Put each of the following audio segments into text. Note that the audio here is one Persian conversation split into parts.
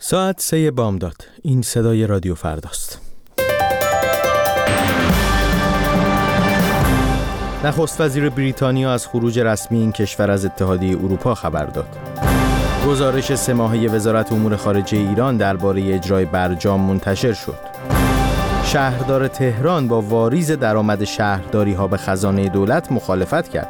ساعت 3 بامداد. این صدای رادیو فرداست. نخست وزیر بریتانیا از خروج رسمی این کشور از اتحادیه اروپا خبر داد. گزارش 3 ماهه وزارت امور خارجه ایران درباره اجرای برجام منتشر شد. شهردار تهران با واریز درآمد شهرداری‌ها به خزانه دولت مخالفت کرد.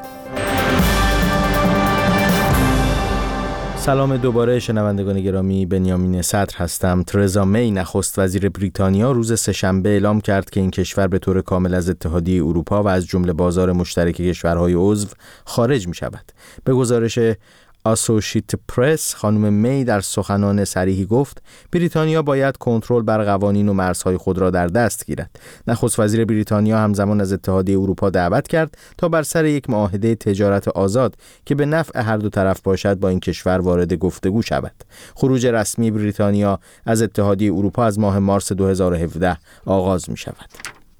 سلام دوباره شنوندگان گرامی، بنیامین صدر هستم. ترزا می نخست وزیر بریتانیا روز سه‌شنبه اعلام کرد که این کشور به طور کامل از اتحادیه اروپا و از جمله بازار مشترک کشورهای عضو خارج می شود. به گزارش اسوسییتد پرس خانم می در سخنان صریحی گفت بریتانیا باید کنترل بر قوانین و مرزهای خود را در دست گیرد. نخست وزیر بریتانیا همزمان از اتحادیه اروپا دعوت کرد تا بر سر یک معاهده تجارت آزاد که به نفع هر دو طرف باشد با این کشور وارد گفتگو شود. خروج رسمی بریتانیا از اتحادیه اروپا از ماه مارس 2017 آغاز می شود.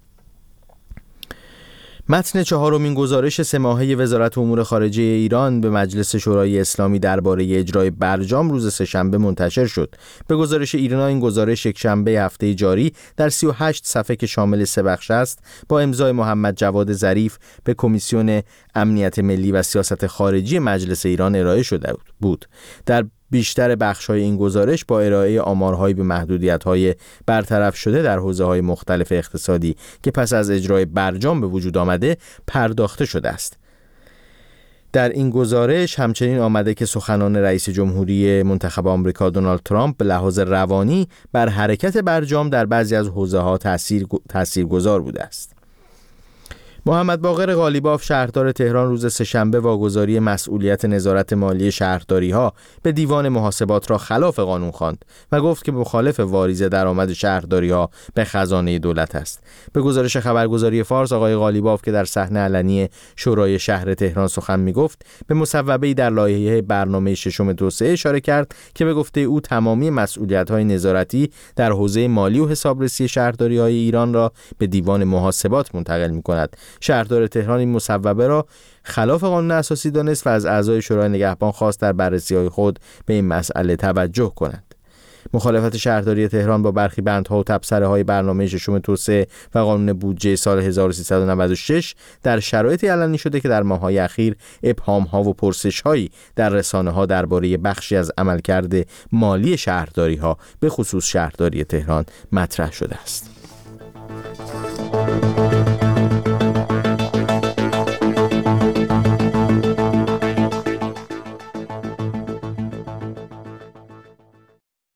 متن 4مین گزارش 3 ماهه وزارت امور خارجه ایران به مجلس شورای اسلامی درباره اجرای برجام روز سه‌شنبه منتشر شد. به گزارش ایرنا این گزارش یک شنبه هفته جاری در 38 صفحه که شامل 3 بخش است با امضای محمد جواد ظریف به کمیسیون امنیت ملی و سیاست خارجی مجلس ایران ارائه شده بود. در بیشتر بخش‌های این گزارش با ارائه آمارهایی به محدودیت‌های برطرف شده در حوزه‌های مختلف اقتصادی که پس از اجرای برجام به وجود آمده پرداخته شده است. در این گزارش همچنین آمده که سخنان رئیس جمهوری منتخب آمریکا دونالد ترامپ به لحاظ روانی بر حرکت برجام در بعضی از حوزه‌ها تاثیرگذار بوده است. محمد باقر قالیباف شهردار تهران روز سه‌شنبه واگذاری مسئولیت نظارت مالی شهرداری‌ها به دیوان محاسبات را خلاف قانون خواند و گفت که مخالف واریز درآمد شهرداری‌ها به خزانه دولت است. به گزارش خبرگزاری فارس آقای قالیباف که در صحنه علنی شورای شهر تهران سخن می‌گفت به مصوبه‌ای در لایحه برنامه 6 توسعه اشاره کرد که به گفته او تمامی مسئولیت‌های نظارتی در حوزه مالی و حسابرسی شهرداری‌های ایران را به دیوان محاسبات منتقل می‌کند. شهردار تهران این مصوبه را خلاف قانون اساسی دانست و از اعضای شورای نگهبان خواست در بررسی‌های خود به این مسئله توجه کنند. مخالفت شهرداری تهران با برخی بندها و تبصره‌های برنامه 6 توسعه و قانون بودجه سال 1396 در شرایطی علنی شده که در ماه‌های اخیر ابهام‌ها و پرسش‌هایی در رسانه‌ها درباره بخشی از عملکرد مالی شهرداری‌ها به خصوص شهرداری تهران مطرح شده است.